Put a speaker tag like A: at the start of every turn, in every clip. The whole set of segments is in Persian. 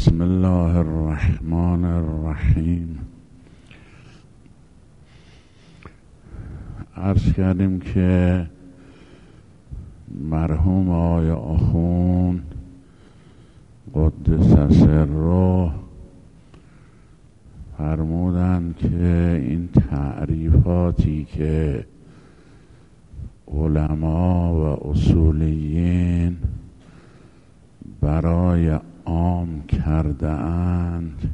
A: بسم الله الرحمن الرحیم. عرض کردیم که مرحوم آقای آخوند قدس سره فرمودند که این تعریفاتی که علما و اصولیین برای عام کرده اند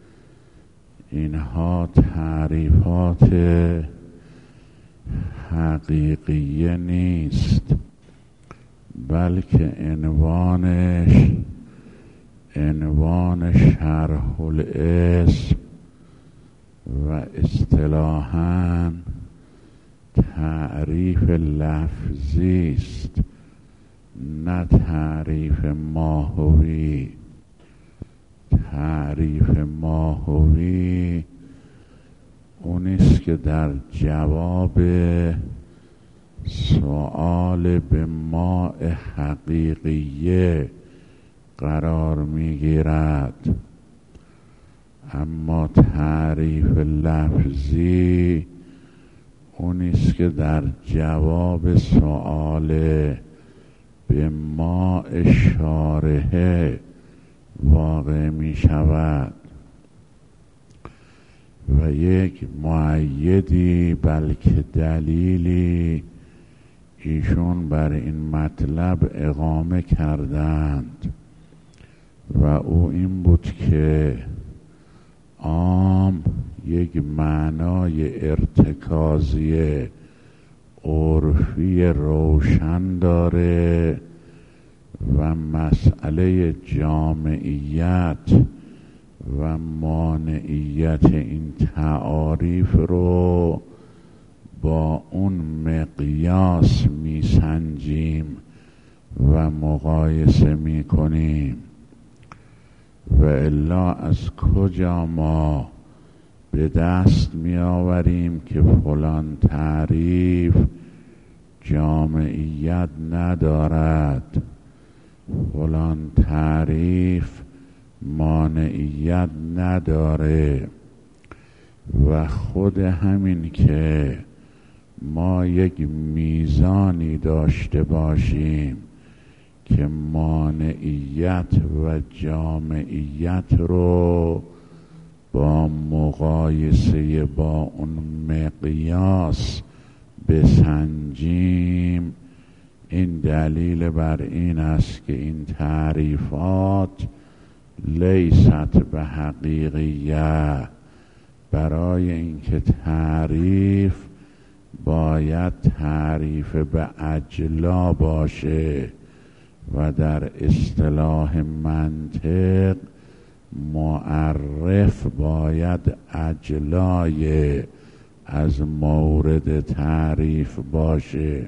A: اینها تعریفات حقیقیه نیست، بلکه عنوان شرح الاسم و اصطلاحاً تعریف لفظی است، نه تعریف ماهوی. تعریف ماهوی اونیست که در جواب سؤال به ماء حقیقیه قرار میگیرد، اما تعریف لفظی اونیست که در جواب سؤال به ماء شارحه واقع می شود و یک مؤیدی بلکه دلیلی ایشون بر این مطلب اقامه کردند و او این بود که عام یک معنای ارتکازی عرفی روشن داره و مسئله جامعیت و مانعیت این تعاریف رو با اون مقیاس میسنجیم و مقایسه میکنیم و الا از کجا ما به دست می آوریم که فلان تعریف جامعیت ندارد، فلان تعریف مانعیت نداره. و خود همین که ما یک میزانی داشته باشیم که مانعیت و جامعیت رو با مقایسه با اون مقیاس بسنجیم، این دلیل بر این است که این تعریفات لیست به حقیقیه. برای اینکه تعریف باید تعریف به اجلا باشه و در اصطلاح منطق معرف باید اجلای از مورد تعریف باشه.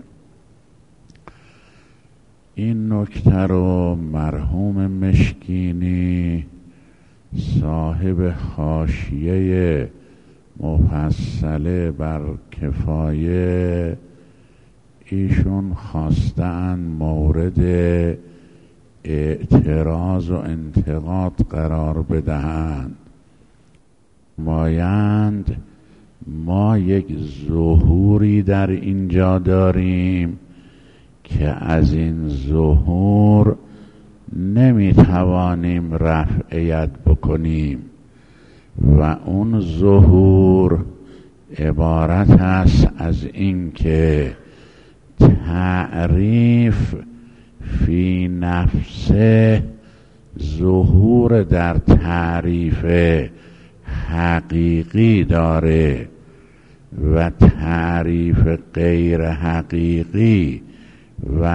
A: این نکته رو مرحوم مشکینی صاحب حاشیه مفصله بر کفایه ایشون خواستند مورد اعتراض و انتقاد قرار بدهند. ما یک ظهوری در اینجا داریم که از این ظهور نمیتوانیم رفعیت بکنیم و اون ظهور عبارت است از این که تعریف فی نفسه ظهور در تعریف حقیقی داره و تعریف غیر حقیقی و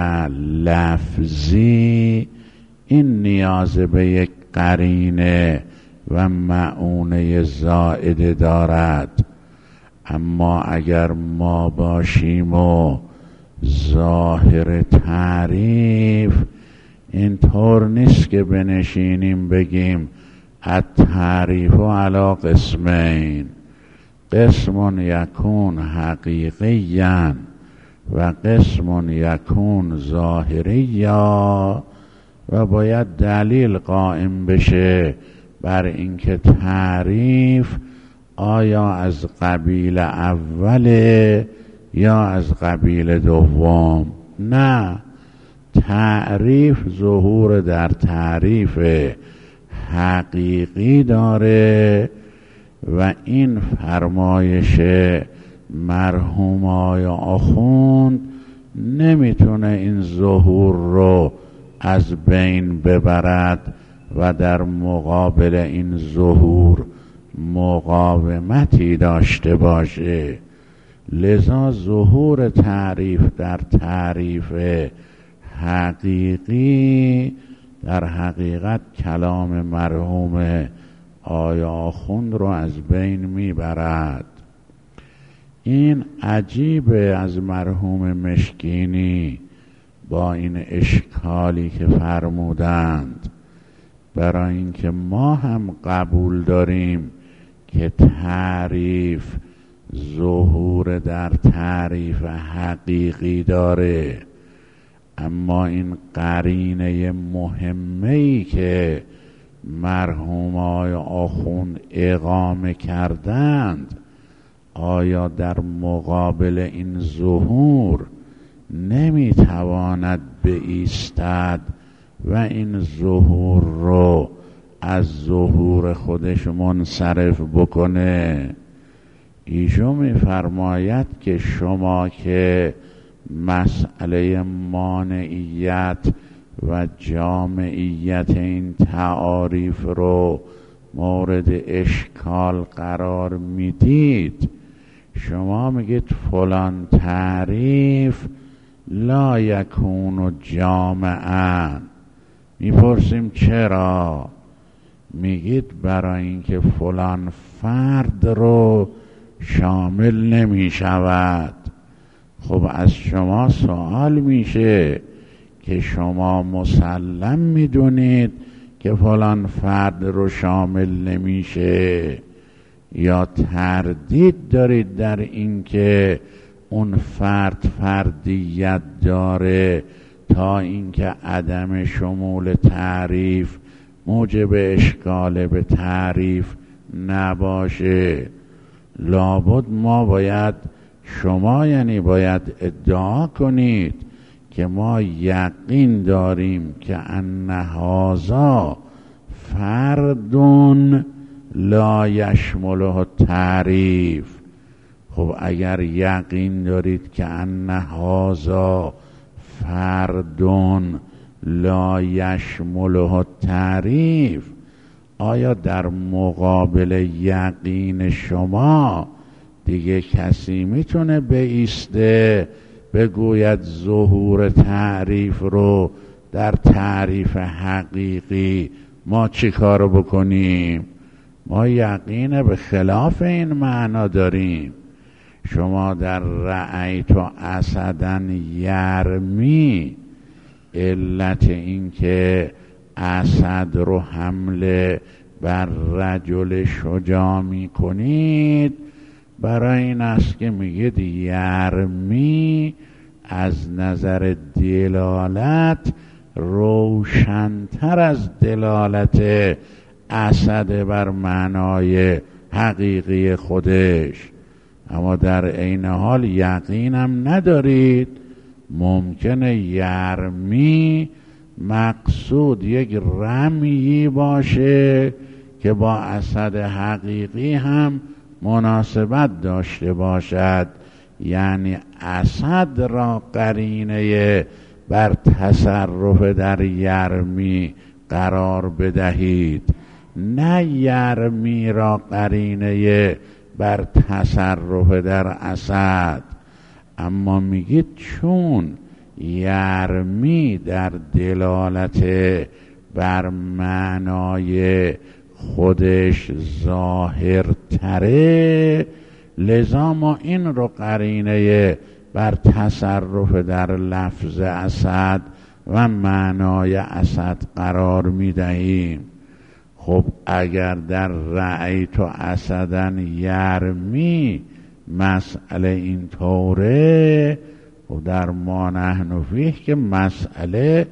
A: لفظی این نیاز به یک قرینه و معونه زائده دارد. اما اگر ما باشیم و ظاهر تعریف اینطور نیست که بنشینیم بگیم التعریف علی قسمین، قسم یکون حقیقیاً و قسم یکون ظاهریا و باید دلیل قائم بشه بر اینکه تعریف آیا از قبیل اوله یا از قبیل دوم. نه، تعریف ظهور در تعریف حقیقی داره و این فرمایش مرحوم آقای آخوند نمیتونه این ظهور رو از بین ببرد و در مقابل این ظهور مقاومتی داشته باشه. لذا ظهور تعریف در تعریف حقیقی در حقیقت کلام مرحوم آقای آخوند رو از بین میبرد. این عجیبه از مرحوم مشکینی با این اشکالی که فرمودند، برای اینکه ما هم قبول داریم که تعریف ظهور در تعریف حقیقی داره، اما این قرینه مهمه‌ای که مرحوم آقای آخوند اقامه کردند آیا در مقابل این ظهور نمیتواند بایستد و این ظهور رو از ظهور خودش منصرف بکنه؟ ایشون میفرماید که شما که مسئله مانعیت و جامعیت این تعاریف رو مورد اشکال قرار میدید، شما میگید فلان تعریف لا یکون جامعا. میپرسیم چرا؟ میگید برای اینکه فلان فرد رو شامل نمیشود. خب از شما سوال میشه که شما مسلم میدونید که فلان فرد رو شامل نمیشه یا تردید دارید در اینکه اون فرد فردیت داره تا اینکه عدم شمول تعریف موجب اشکال به تعریف نباشه؟ لابد ما باید شما یعنی باید ادعا کنید که ما یقین داریم که ان هذا فرد لا یشمله تعریف. خب اگر یقین دارید که ان هذا فرد لا یشمله تعریف، آیا در مقابل یقین شما دیگه کسی میتونه بایسته بگوید ظهور تعریف رو در تعریف حقیقی ما چی کار بکنیم؟ ما یقین به خلاف این معنا داریم. شما در رأیت اسدا یرمی، علت این که اسد رو حمله بر رجل شجاع می کنید برای این است که میگید یرمی از نظر دلالت روشن‌تر از دلالت اسد بر معنای حقیقی خودش، اما در عین حال یقینم ندارید. ممکنه یرمی مقصود یک رمیی باشه که با اسد حقیقی هم مناسبت داشته باشد، یعنی اسد را قرینه بر تصرف در یرمی قرار بدهید، نه یرمی را قرینه بر تصرف در اسد. اما میگید چون یرمی در دلالت بر معنای خودش ظاهرتره، لذا ما این رو قرینه بر تصرف در لفظ اسد و معنای اسد قرار میدهیم. خب اگر در رأیت اسدا یرمی مسئله این طوره، و در ما نحن فیه که مسئله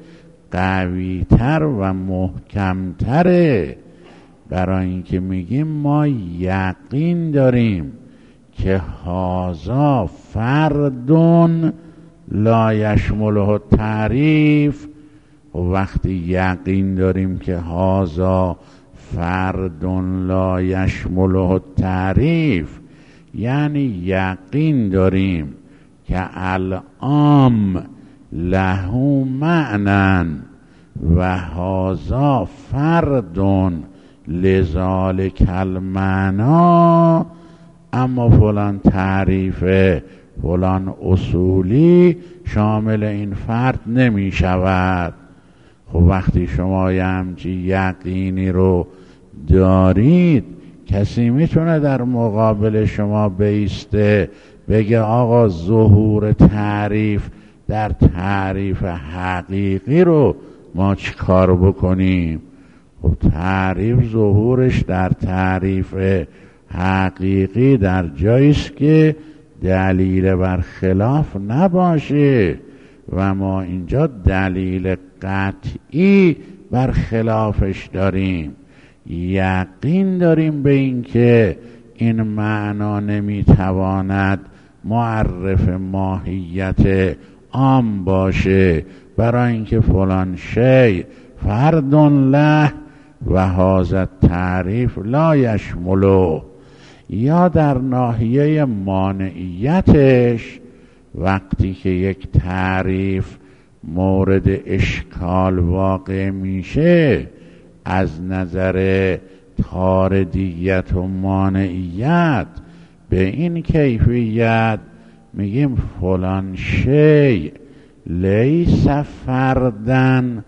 A: قویتر و محکمتره، برای اینکه میگیم ما یقین داریم که هازا فردون لا یشمله تعریف. و وقتی یقین داریم که هازا فردون لا یشمله تعریف، یعنی یقین داریم که العام له معنی و هازا فردون لذالک المعنا، اما فلان تعریف فلان اصولی شامل این فرد نمی شود. خب وقتی شما یه همچی یقینی رو دارید، کسی میتونه در مقابل شما بیسته بگه آقا ظهور تعریف در تعریف حقیقی رو ما چی کار بکنیم؟ خب تعریف ظهورش در تعریف حقیقی در جاییست که دلیل بر خلاف نباشه و ما اینجا دلیل قطعی بر خلافش داریم. یقین داریم به این که این معنا نمیتواند معرف ماهیت عام باشه، برای اینکه فلان شی فرد له و هذا تعریف لا یشمله. یا در ناحیه مانعیتش، وقتی که یک تعریف مورد اشکال واقع میشه از نظر طاردیت و مانعیت، به این کیفیت میگیم فلان شی لیس فردن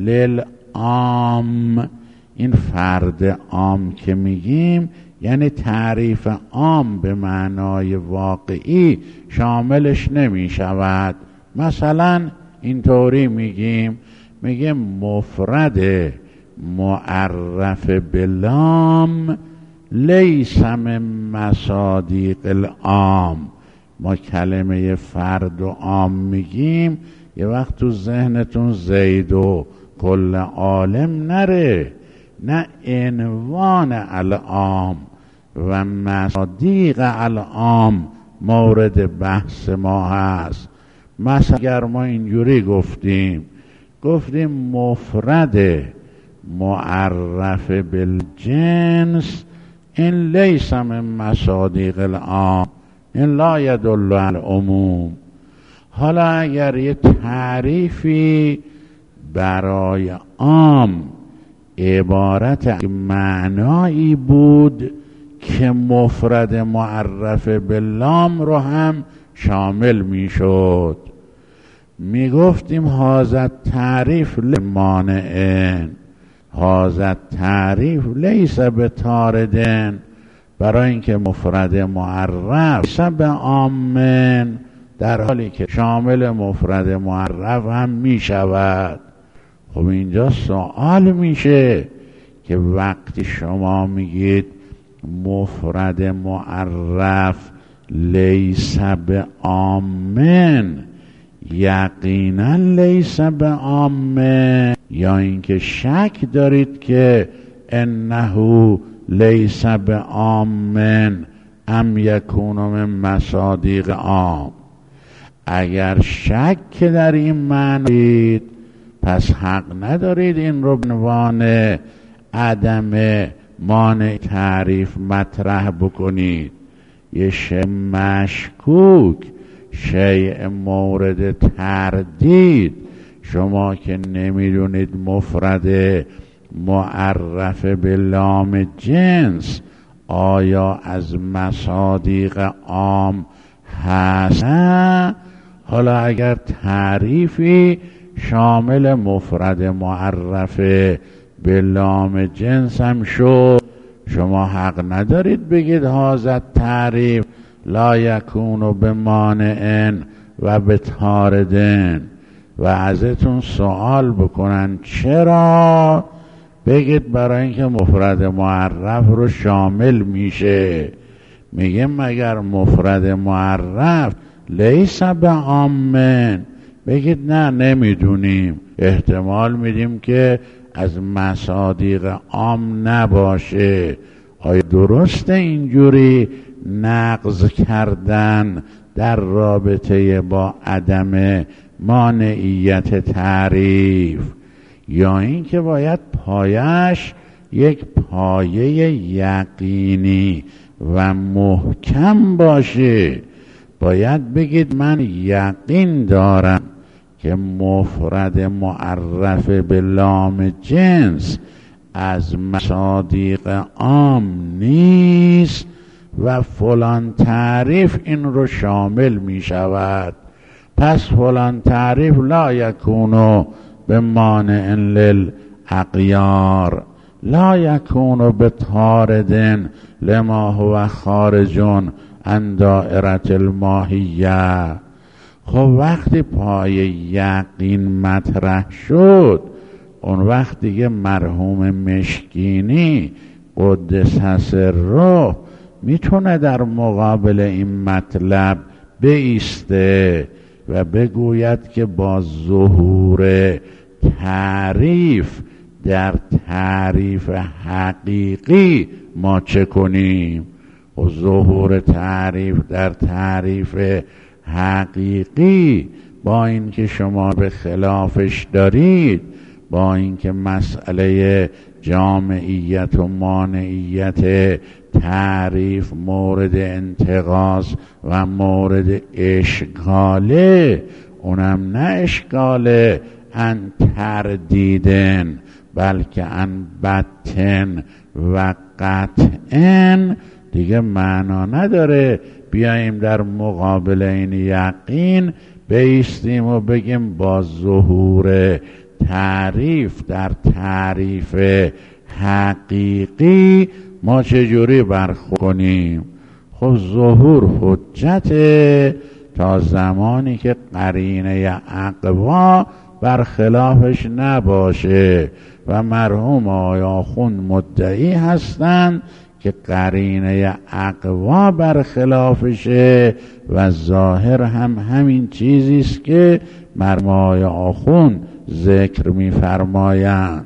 A: للعام. این فرد عام که میگیم یعنی تعریف عام به معنای واقعی شاملش نمی شود. مثلا اینطوری میگیم مفرد معرف بلام لیس من مصادیق العام. ما کلمه فرد و عام میگیم، یه وقت تو ذهنتون زید و کل عالم نره، نه عنوان العام و مصادیق العام مورد بحث ما هست. مثلا اگر ما اینجوری گفتیم مفرد معرف بالجنس این لیس من مصادیق العام، این لا یدل علی العموم. حالا اگر یه تعریفی برای عام عبارت معنایی بود که مفرد معرف باللام رو هم شامل میشد، میگفتیم هذا تعریف لمانعن، هذا تعریف لیس بطاردن، برای اینکه مفرد معرف لیس به عامن، در حالی که شامل مفرد معرف هم میشود. خب اینجا سوال میشه که وقتی شما میگید مفرد معرف لیس به عامن، یقینا لیس به عامن، یا اینکه شک دارید که انه لیس به عامن ام یکون من مصادیق عام؟ اگر شک در این معنی پس حق ندارید این رو به عنوان عدم مانع تعریف مطرح بکنید. یه شیء مشکوک، شیء مورد تردید، شما که نمیدونید مفرد معرف به لام جنس آیا از مصادیق عام هست. حالا اگر تعریفی شامل مفرد معرف به لام جنس هم شد، شما حق ندارید بگید هذا تعریف لا یکون بمانعن و بطاردن و ازتون سوال بکنن چرا، بگید برای اینکه مفرد معرف رو شامل میشه. میگه مگر مفرد معرف لیس به عامن، بگید نه نمیدونیم، احتمال میدیم که از مصادیق عام نباشه. آیا درسته اینجوری نقض کردن در رابطه با عدم مانعیت تعریف، یا اینکه باید پایش یک پایه یقینی و محکم باشه؟ باید بگید من یقین دارم که مفرد معرف به لام جنس از مصادیق عام نیست و فلان تعریف این رو شامل می شود، پس فلان تعریف لا یکونو به مانع للاغیار، لا یکونو به طارد لما هو خارج عن دائره الماهیه. خب وقتی پای یقین مطرح شد، اون وقت دیگه مرحوم مشکینی قدس سره میتونه در مقابل این مطلب بایسته و بگوید که با ظهور تعریف در تعریف حقیقی ما چه کنیم؟ و ظهور تعریف در تعریف حقیقی با اینکه شما به خلافش دارید، با اینکه مسئله جامعیت و مانعیت تعریف مورد انتقاض و مورد اشکاله، اونم نه اشکاله ان تردیدن بلکه ان بطن و قطعن، دیگه معنا نداره بیاییم در مقابل این یقین بایستیم و بگیم با ظهور تعریف در تعریف حقیقی ما چجوری برخورد کنیم. خب ظهور حجته تا زمانی که قرینه اقوا برخلافش نباشه و مرحوم آقای آخوند مدعی هستند که قرینه اقوا برخلافشه و ظاهر هم همین چیزیست که مرحوم آقای آخوند ذکر می‌فرمایند.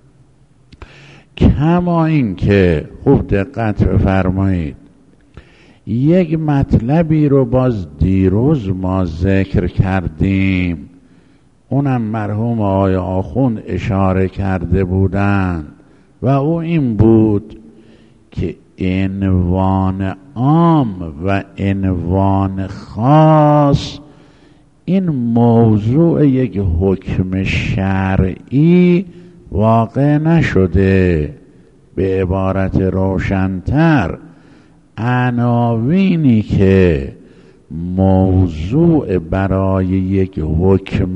A: کما این که خوب دقت بفرمایید، یک مطلبی رو باز دیروز ما ذکر کردیم، اونم مرحوم آقای آخوند اشاره کرده بودند و او این بود که عنوان عام و عنوان خاص این موضوع یک حکم شرعی واقع نشده. به عبارت روشن‌تر، عناوینی که موضوع برای یک حکم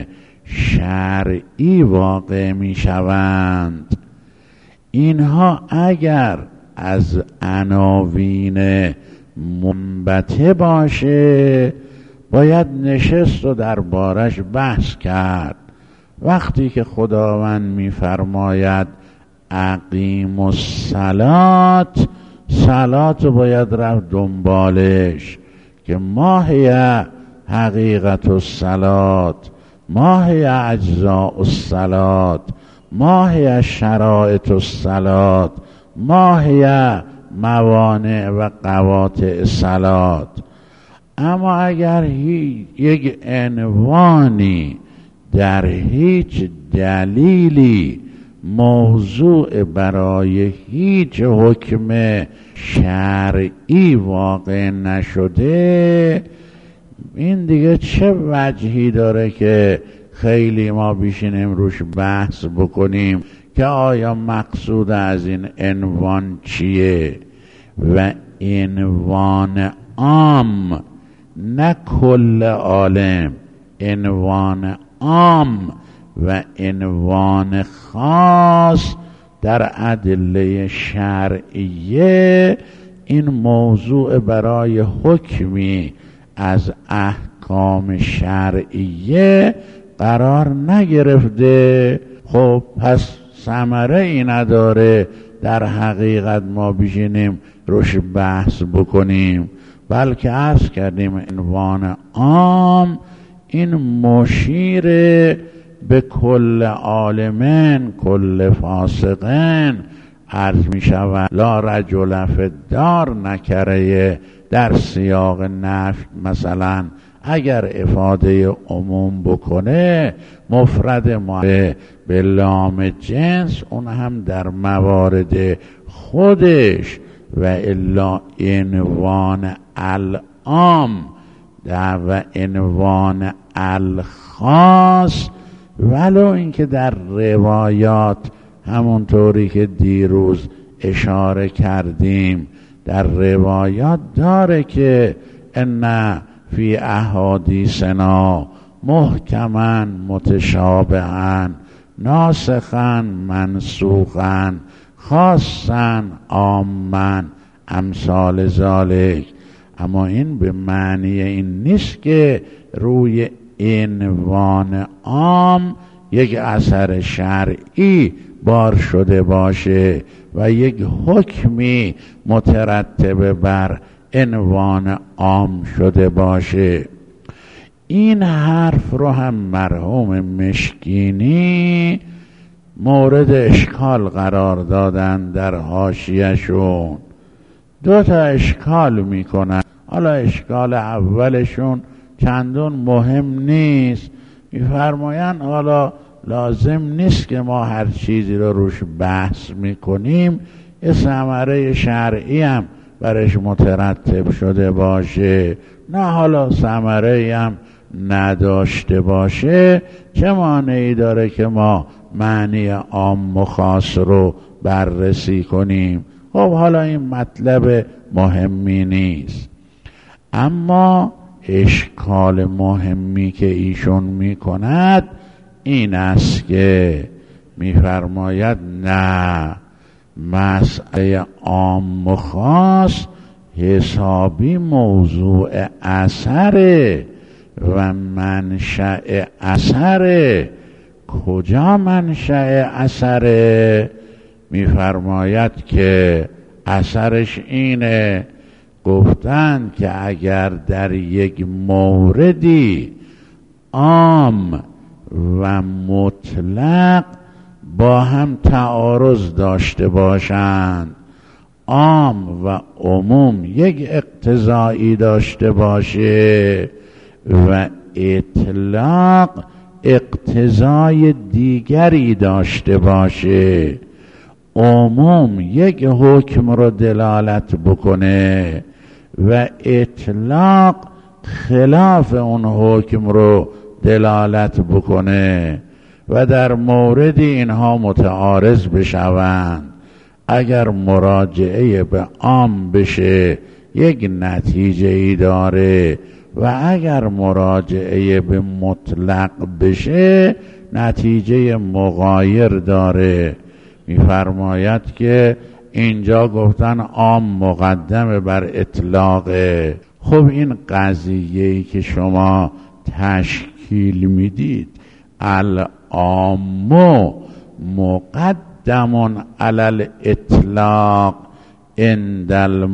A: شرعی واقع می شوند، اینها اگر از عناوین منبته باشه باید نشست و دربارش بحث کرد. وقتی که خداوند می‌فرماید اقیم الصلات، صلات باید رفت دنبالش که ما هی حقیقت الصلات، ما هی اجزاء الصلات، ما هی شرائط الصلات، ما هی موانع و قواطع الصلات. اما اگر یک عنوانی در هیچ دلیلی موضوع برای هیچ حکم شرعی واقع نشده، این دیگه چه وجهی داره که خیلی ما بیشینیم روش بحث بکنیم که آیا مقصود از این عنوان چیه؟ و عنوان عام نه کل عالم، عنوان عام و عنوان خاص در ادله شرعیه این موضوع برای حکمی از احکام شرعیه قرار نگرفته. خب پس ثمره ای نداره در حقیقت ما بشینیم روش بحث بکنیم، بلکه عرض کردیم عنوان عام این مشیر به کل عالمن کل فاسقن عرض می شود لا رجل فی الدار نکره در سیاق نفی مثلا اگر افاده عموم بکنه مفرد به لام جنس اون هم در موارد خودش و الا عنوان العام و عنوان الخاص ولو اینکه در روایات همونطوری که دیروز اشاره کردیم در روایات داره که ان فی احادیثنا محکما متشابها ناسخا منسوخا خاصا عاما امثال ذالک. اما این به معنی این نیست که روی عنوان عام یک اثر شرعی بار شده باشه و یک حکمی مترتب بر عنوان عام شده باشه. این حرف رو هم مرحوم مشکینی مورد اشکال قرار دادن در حاشیه‌شون. دو تا اشکال میکنن. حالا اشکال اولشون چندان مهم نیست، میفرمایند حالا لازم نیست که ما هر چیزی رو روش بحث میکنیم یه ثمره شرعی هم برش مترتب شده باشه، نه حالا ثمره هم نداشته باشه چه مانعی داره که ما معنی عام و خاص رو بررسی کنیم. خب حالا این مطلب مهمی نیست، اما اشکال مهمی که ایشون میکند این است که میفرماید نه، مسئله عام و خاص حسابی موضوع اثره و منشأ اثره. کجا منشأ اثره؟ میفرماید که اثرش اینه، گفتن که اگر در یک موردی عام و مطلق با هم تعارض داشته باشند، عام و عموم یک اقتضایی داشته باشه و اطلاق اقتضای دیگری داشته باشه، عموم یک حکم رو دلالت بکنه و اطلاق خلاف اون حکم رو دلالت بکنه و در مورد اینها متعارض بشوند، اگر مراجعه به عام بشه یک نتیجه ای داره و اگر مراجعه به مطلق بشه نتیجه مغایر داره. میفرماید که اینجا گفتن عام مقدم بر اطلاقه. خب این قضیه‌ای که شما تشکیل میدید العام مقدم علی الاطلاق عند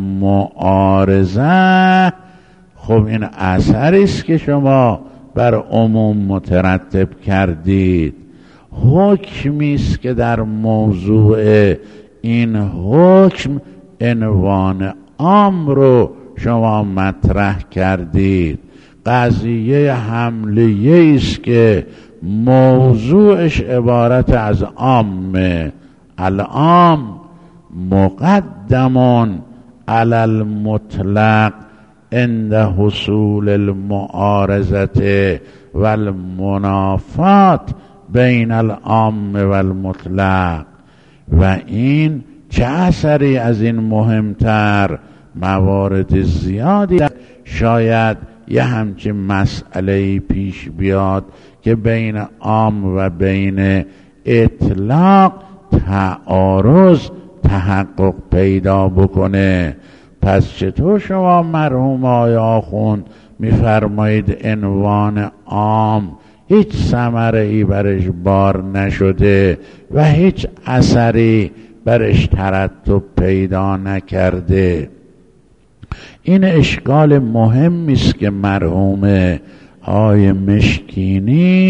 A: المعارضه، خب این اثری است که شما بر عموم مترتب کردید، حکمی است که در موضوع این حکم عنوان عام رو شما مطرح کردید. قضیه حملیه است که موضوعش عبارت از عامه. العام مقدم علی المطلق عند حصول المعارضه و المنافات بین العام و المطلق. و این چه اثری از این مهمتر؟ موارد زیادی شاید یه همچین مسئله پیش بیاد که بین عام و بین اطلاق تعارض تحقق پیدا بکنه. پس چطور شما مرحوم آقای آخوند میفرمایید عنوان عام هیچ ثمره ای برش بار نشده و هیچ اثری برش ترتب پیدا نکرده؟ این اشکال مهمی است که مرحوم آقای مشکینی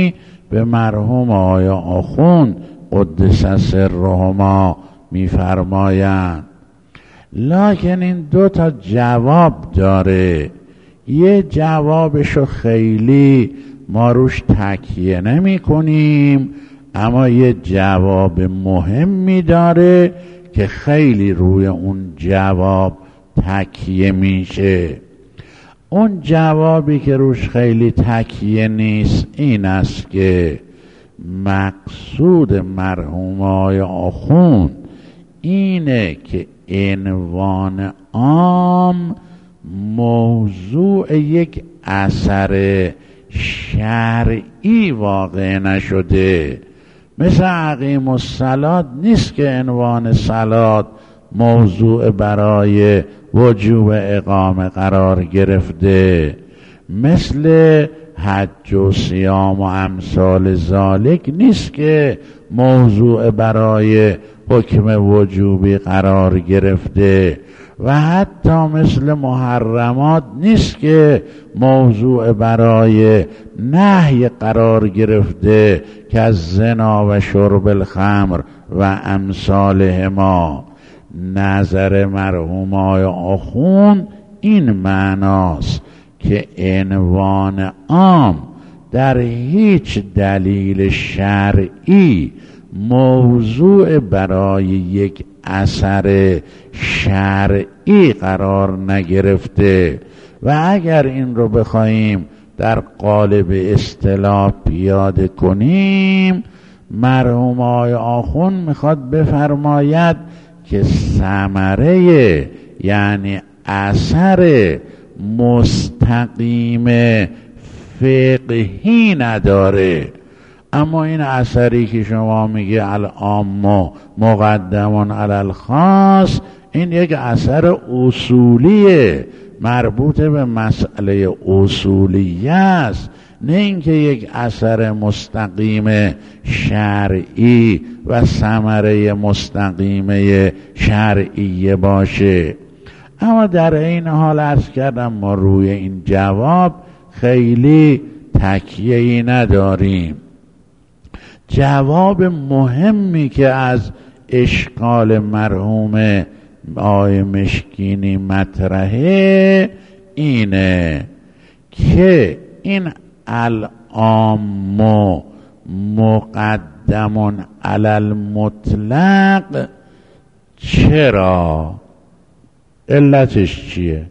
A: به مرحوم آیا آخوند قدس سرهما میفرمایند. لکن این دو تا جواب داره. یه جوابشو خیلی ما روش تکیه نمی کنیم، اما یه جواب مهمی داره که خیلی روی اون جواب تکیه میشه. اون جوابی که روش خیلی تکیه نیست این است که مقصود مرحوم آقای آخوند اینه که عنوان عام موضوع یک اثر شرعی واقع نشده. مثل عقیم الصلاة نیست که عنوان صلاة موضوع برای وجوب اقامه قرار گرفته. مثل حج و صیام و امثال ذالک نیست که موضوع برای حکم وجوبی قرار گرفته. و حتی مثل محرمات نیست که موضوع برای نهی قرار گرفته که از زنا و شرب الخمر و امثالهما. نظر مرحوم آقای آخوند این معناست که عنوان عام در هیچ دلیل شرعی موضوع برای یک اثر شرعی قرار نگرفته. و اگر این رو بخوایم در قالب اصطلاح پیاده کنیم، مرحوم آقای آخوند میخواد بفرماید که ثمره یعنی اثر مستقیم فقهی نداره. اما این اثری که شما میگه العام مقدم علی الخاص، این یک اثر اصولیه، مربوط به مسئله اصولیه است، نه اینکه یک اثر مستقیم شرعی و ثمره مستقیمه شرعیه باشه. اما در این حال عرض کردم ما روی این جواب خیلی تکیه‌ای نداریم. جواب مهمی که از اشکال مرحوم آقای مشکینی مطرحه اینه که این العام مقدم علی المطلق چرا؟ علتش چیه؟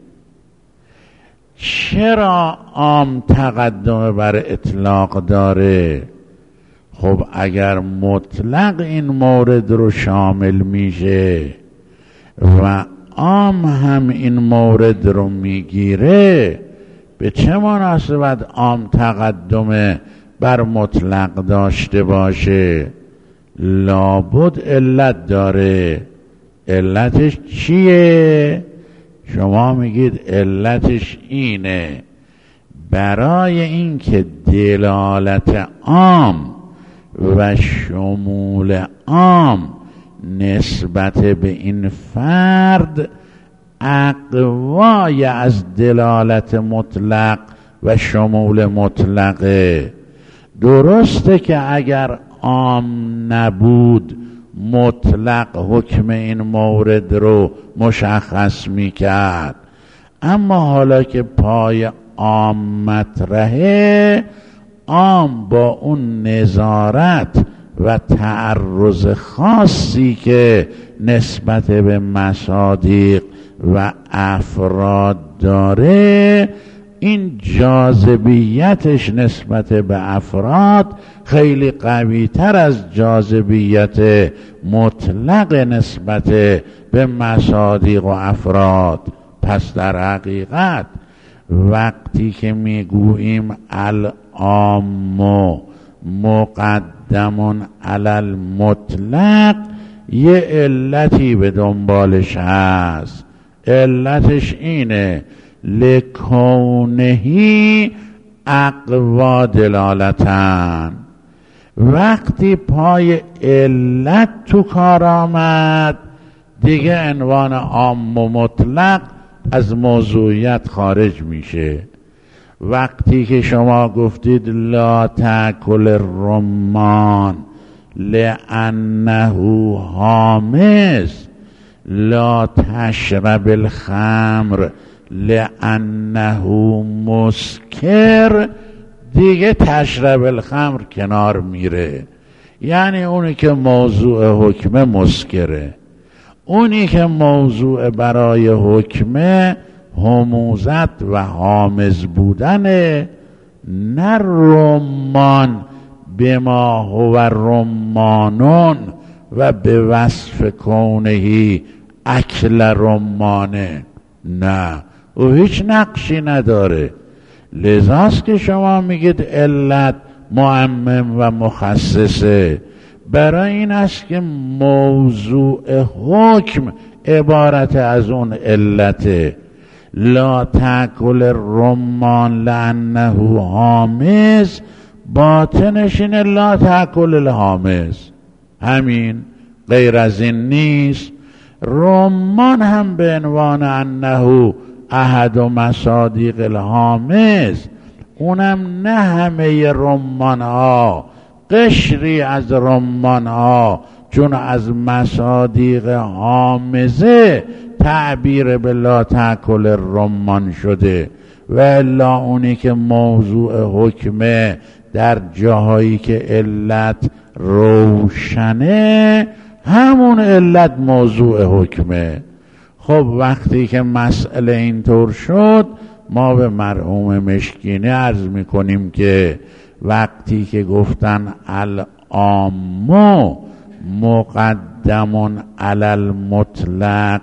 A: چرا عام تقدم بر اطلاق داره؟ خب اگر مطلق این مورد رو شامل میشه و عام هم این مورد رو میگیره، به چه مناسبت عام تقدم بر مطلق داشته باشه؟ لابد علت داره. علتش چیه؟ شما میگید علتش اینه، برای اینکه دلالت عام و شمول عام نسبت به این فرد اقوای از دلالت مطلق و شمول مطلقه. درسته که اگر عام نبود مطلق حکم این مورد رو مشخص میکرد، اما حالا که پای عام مطرحه، عام با اون نظارت و تعرض خاصی که نسبت به مصادیق و افراد داره، این جاذبیتش نسبت به افراد خیلی قوی تر از جاذبیت مطلق نسبت به مصادیق و افراد. پس در حقیقت وقتی که میگوییم العام مقدم علی المطلق، یه علتی به دنبالش هست. علتش اینه لکونهی اقوا دلالتن. وقتی پای علت تو کار آمد، دیگه عنوان عام و مطلق از موضوعیت خارج میشه. وقتی که شما گفتید لا تأکل الرمان لأنه حامض، لا تشرب الخمر لأنه مسکر، دیگه تشرب الخمر کنار میره. یعنی اونی که موضوع حکمه مسکره، اونی که موضوع برای حکمه هموزت و حامض بودنه، نه رمان بما هو رمانون و به وصف کونهی اکل رمانه، نه او هیچ نقشی نداره. لذاست که شما میگید علت معمم و مخصصه، برای این است که موضوع حکم عبارت از اون علته. لا تأکل الرمان لأنه حامض، باطنش اینه لا تأکل الحامض، همین، غیر از این نیست. رمان هم به عنوان انه احد مصادیق الحامض، اونم نه همه رمان ها، قشری از رمان ها، چون از مصادیق حامضه تعبیر به لا تأکل الرمان شده، و الا اونی که موضوع حکمه در جاهایی که علت روشنه، همون علت موضوع حکمه. خب وقتی که مسئله اینطور شد، ما به مرحوم مشکینی عرض میکنیم که وقتی که گفتن العام مقدم علی المطلق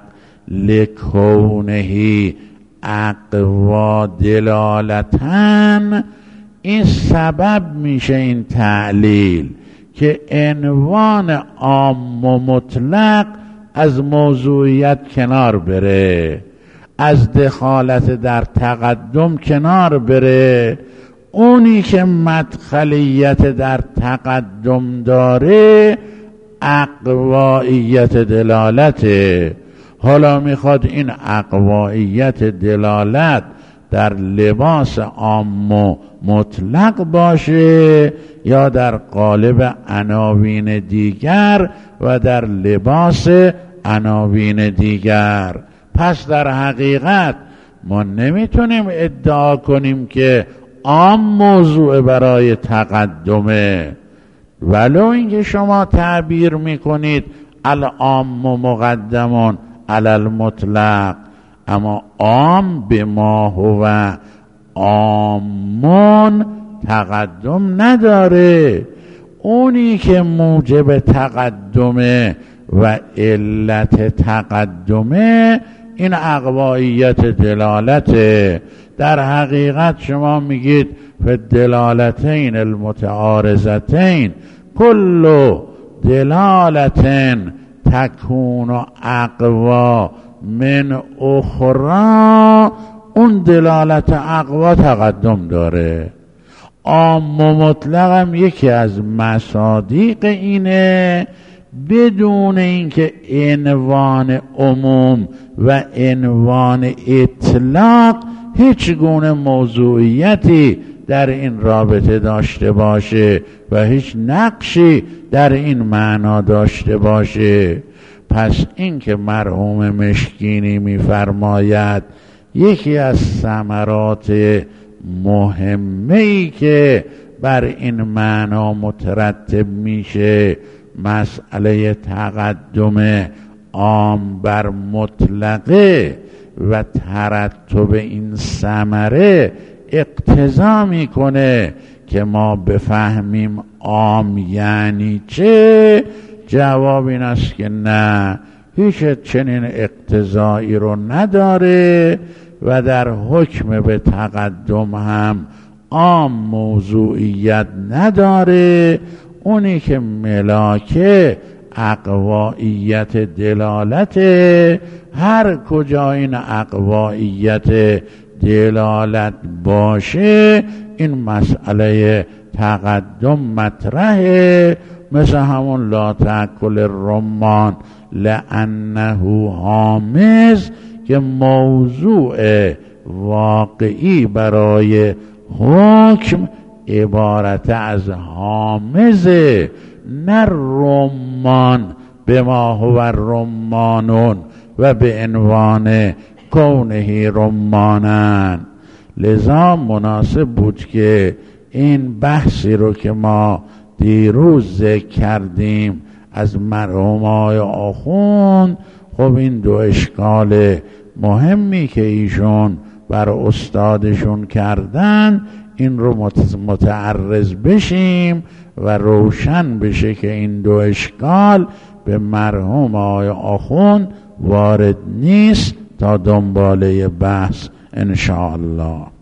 A: لکونه اقوا دلالتن، این سبب میشه این تعلیل که عنوان عام و مطلق از موضوعیت کنار بره، از دخالت در تقدم کنار بره. اونی که مدخلیت در تقدم داره اقواییت دلالته. حالا میخواد این اقواییت دلالت در لباس عام و مطلق باشه یا در قالب عناوین دیگر و در لباس عناوین دیگر. پس در حقیقت ما نمیتونیم ادعا کنیم که عام موضوع برای تقدمه، ولو اینکه شما تعبیر میکنید العام مقدمون علی المطلق، اما عام به ما هو عامون تقدم نداره. اونی که موجب تقدمه و علت تقدمه این اقواییت دلالته. در حقیقت شما میگید فی دلالتین المتعارضتین کل دلالتین تکون اقوا من اخرى، اون دلالت اقوا تقدم داره. عام و مطلق هم یکی از مصادیق اینه، بدون اینکه عنوان عموم و عنوان اطلاق هیچ گونه موضوعیتی در این رابطه داشته باشه و هیچ نقشی در این معنا داشته باشه. پس این که مرحوم مشکینی می‌فرماید یکی از ثمرات مهمه‌ای که بر این معنا مترتب میشه مسئله تقدم عام بر مطلقه و ترتب این ثمره اقتضا میکنه که ما بفهمیم عام یعنی چه. جواب این است که نه، هیچ چنین اقتضایی رو نداره و در حکم به تقدم هم عام موضوعیت نداره. اونی که ملاکه اقواییت دلالت، هر کجا این اقواییت دلالت باشه این مسئله تقدم مطرحه. مثل همون لا تأکل الرمان لأنه حامض که موضوع واقعی برای حکم عبارت از حامزه، نه رمان به ما هو رمانون و به عنوان کونه رمانن. لذا مناسب بود که این بحثی رو که ما دیروز ذکر کردیم از مرحوم آقای آخوند، خب این دو اشکال مهمی که ایشون بر استادشون کردن این رو متعرض بشیم و روشن بشه که این دو اشکال به مرحوم آقای آخوند وارد نیست تا دنباله بحث انشاءالله.